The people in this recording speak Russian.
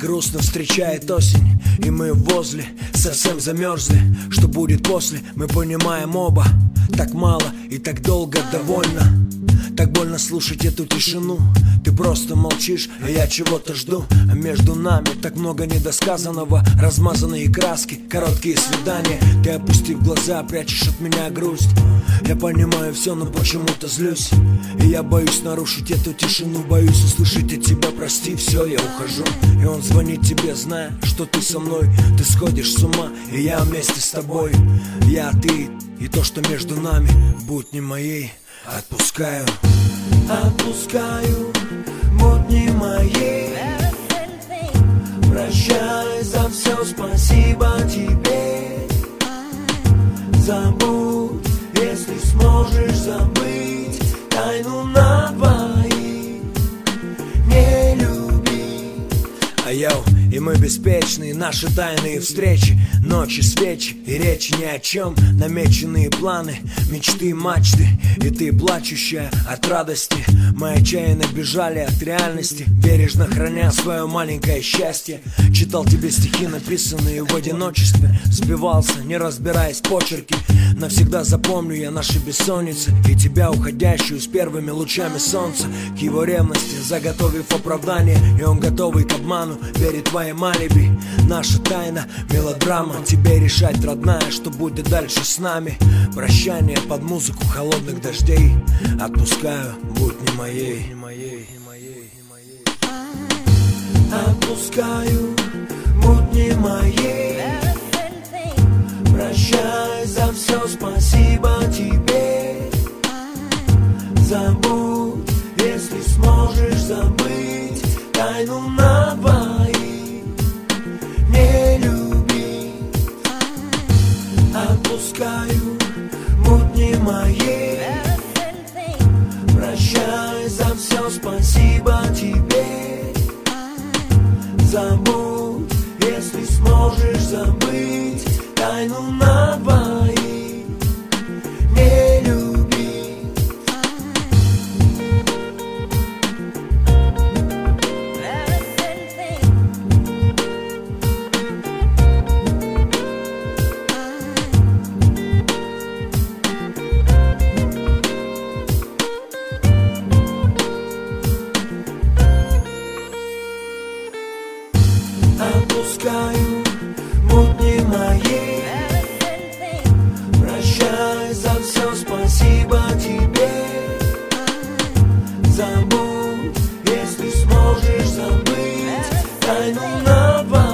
грустно встречает осень, и мы возле совсем замерзли. Что будет после, мы понимаем оба. Так мало и так долго довольно. Так больно слушать эту тишину. Ты просто молчишь, а я чего-то жду. А между нами так много недосказанного. Размазанные краски, короткие свидания. Ты, опустив глаза, прячешь от меня грусть. Я понимаю все, но почему-то злюсь. И я боюсь нарушить эту тишину. Боюсь услышать от тебя: прости, все, я ухожу. И он звонит тебе, зная, что ты со мной. Ты сходишь с ума, и я вместе с тобой. Я, ты и то, что между нами. Будь не моей, отпускаю. Отпускаю, будь не моей. Прощай за все, спасибо тебе. Забудь, если сможешь забыть тайну на двоих. Не люби. А йоу, и мы беспечные, наши тайные встречи. Ночи, свечи и речи ни о чем. Намеченные планы, мечты, мачты. И ты, плачущая от радости. Мы отчаянно бежали от реальности, бережно храня свое маленькое счастье. Читал тебе стихи, написанные в одиночестве. Сбивался, не разбираясь почерки. Навсегда запомню я наши бессонницы. И тебя, уходящую с первыми лучами солнца. К его ревности заготовив оправдание. И он, готовый к обману, верит в твои алиби. Наша тайна, мелодрама. Тебе решать, родная, что будет дальше с нами. Прощание под музыку холодных дождей. Отпускаю, будь не моей. Отпускаю, будь не моей. Прощай за все, спасибо тебе. Забудь, если сможешь забыть тайну на двоих. Не люби. Отпускаю, будь не моей. Прощай за все, спасибо тебе. Забудь, если сможешь забыть тайну на двоих. Не люби. Отпускаю, будь не моей. Прощай за все, спасибо тебе. Забудь, если сможешь забыть тайну на двоих.